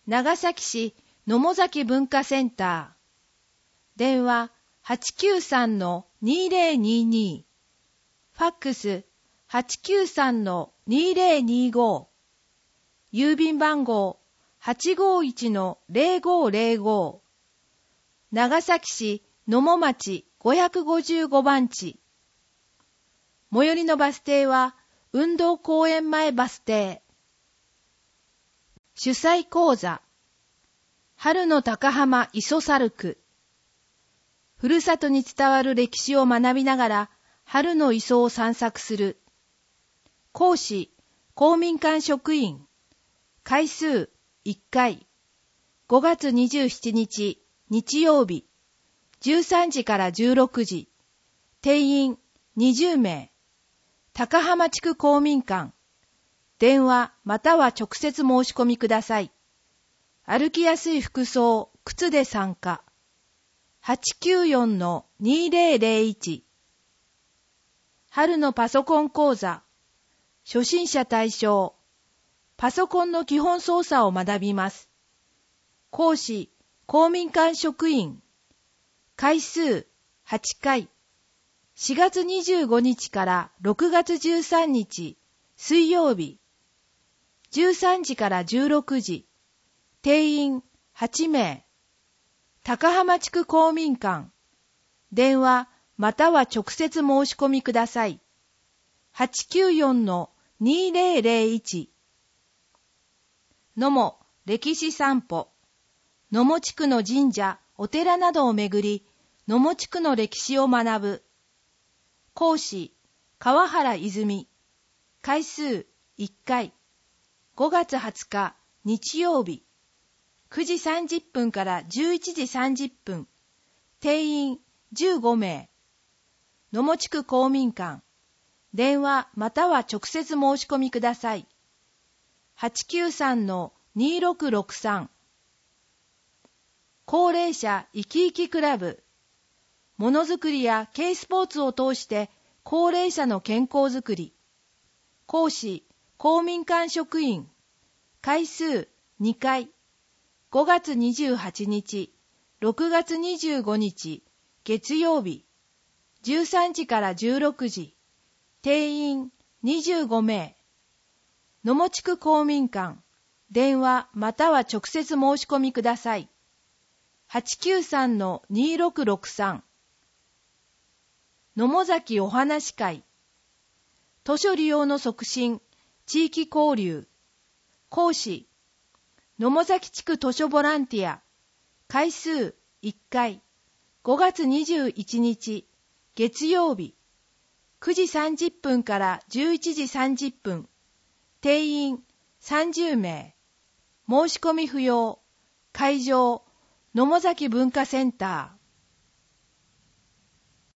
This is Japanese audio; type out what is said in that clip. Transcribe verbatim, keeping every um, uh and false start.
長崎市野母崎文化センター。電話 はちきゅうさんのにぜろにに。ファックス はちきゅうさんのにぜろにご。郵便番号 はちごいちのぜろごぜろご。長崎市野母町ごひゃくごじゅうごばんち。最寄りのバス停は運動公園前バス停。主催講座。春の高浜磯猿区。ふるさとに伝わる歴史を学びながら春の磯を散策する。講師、公民館職員。回数いっかい。ごがつにじゅうしちにち日曜日。じゅうさんじからじゅうろくじ。定員にじゅうめい。高浜地区公民館。電話または直接申し込みください。歩きやすい服装、靴で参加。はちきゅうよんのにぜろぜろいち。春のパソコン講座。初心者対象。パソコンの基本操作を学びます。講師、公民館職員。回数はちかい。しがつにじゅうごにちからろくがつじゅうさんにち水曜日。じゅうさんじからじゅうろくじ。定員はちめい。高浜地区公民館。電話または直接申し込みください。はちきゅうよんのにぜろぜろいち。野母歴史散歩。野母地区の神社、お寺などを巡り、野母地区の歴史を学ぶ。講師、川原泉。回数いっかい。ごがつはつか日曜日。くじさんじゅっぷんからじゅういちじさんじゅっぷん。定員じゅうごめい。野母地区公民館。電話または直接申し込みください。はちきゅうさんのにろくろくさん。高齢者生き生きクラブ。ものづくりや軽スポーツを通して高齢者の健康づくり。講師、公民館職員。回数にかい。ごがつにじゅうはちにち、ろくがつにじゅうごにち、月曜日。じゅうさんじからじゅうろくじ。定員にじゅうごめい。野母地区公民館。電話または直接申し込みください。はちきゅうさんのにろくろくさん。野母崎お話会。図書利用の促進、地域交流。講師、野母崎地区図書ボランティア。回数いっかい。ごがつにじゅういちにち、月曜日。くじさんじゅっぷんからじゅういちじさんじゅっぷん。定員さんじゅうめい。申し込み不要。会場、野母崎文化センター。